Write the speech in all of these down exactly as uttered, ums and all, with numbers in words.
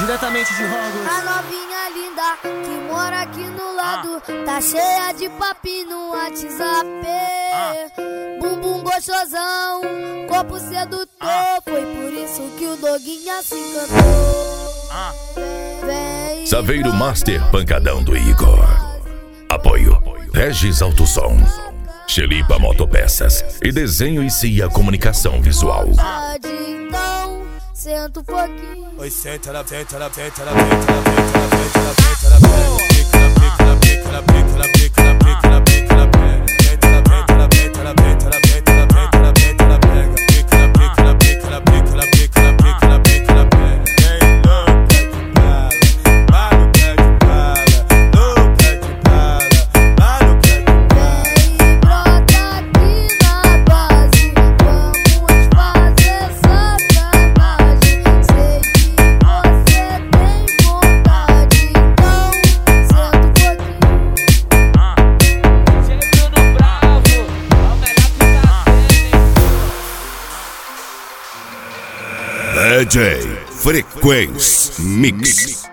diretamente de Hogwarts. A novinha linda que mora aqui no lado, tá cheia de papinho no WhatsApp. Bumbum gostosão, corpo sedutor, foi por isso que o Doguinha se encantou. Vem, Saveiro Master Pancadão do Igor. Apoio Regis Autosom, Xelipa Motopeças e Desenho e Cia Comunicação Visual. então, senta um pouquinho. Oi, senta na senta na senta na senta na senta na senta na senta na pica na pica na pica na pica na pica na pica na pica na pica senta na senta na senta na senta na senta na senta na senta na pica na pica na pica na pica na pica na pica na pica na pica na pica. Ei, louca de bala, maluca de bala, louca de bala, maluca de bala. Vem, brota aqui na base, vamos fazer sacanagem. Sei que você tem vontade, então senta um pouquinho. Sempre no bravo, é o melhor que tá tendo. D J Frequência Mix.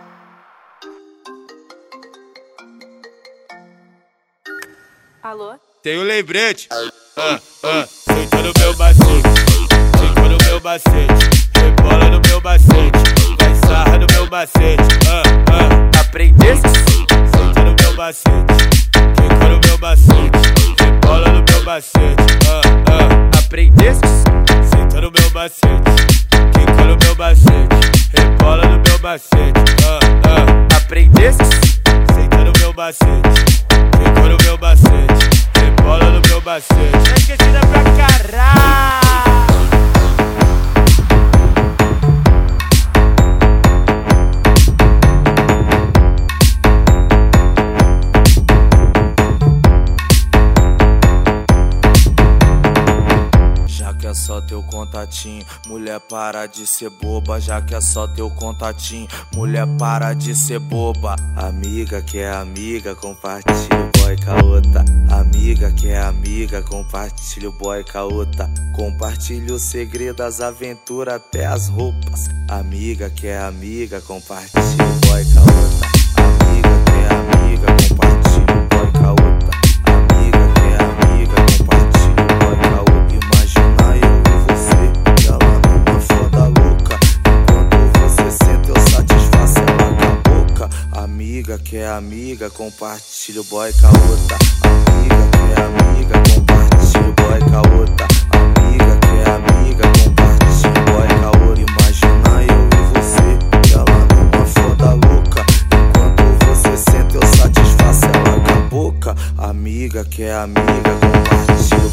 Alô? Tem um lembrete. Ah, ah, senta no meu macete, senta no meu macete, rebola no meu macete, vai sarra no meu macete. Ah, ah, aprendesse? Senta no meu macete, fica no meu macete, rebola no meu macete. Ah, ah, aprendesse? Senta no meu macete, fica no meu macete, rebola no meu macete. Ah, ah, aprendesse? Senta no meu macete, fica no meu macete, rebola no meu macete. É esquecida pra caralho. Já que é só teu contatinho, mulher para de ser boba. Já que é só teu contatinho, mulher para de ser boba. Amiga que é amiga, compartilha o boy com a outra. Amiga que é amiga, compartilha o boy com a outra. Compartilha o segredo, as aventuras, até as roupas. Amiga que é amiga, compartilha o boy com a outra. Amiga que é amiga, compartilha o boy com a outra. Amiga que é amiga, compartilha o boy com a outra. Imagina eu e você, ela numa foda louca. Enquanto você senta eu satisfaço ela com a boca. Amiga que é amiga, compartilha o boy com a outra. Amiga que é amiga, compartilha o boy com a outra. Amiga que é amiga, compartilha o boy com a outra. Imagina eu e você, ela numa foda louca. Enquanto você senta eu satisfaço ela com a boca. Amiga que é amiga, compartilha o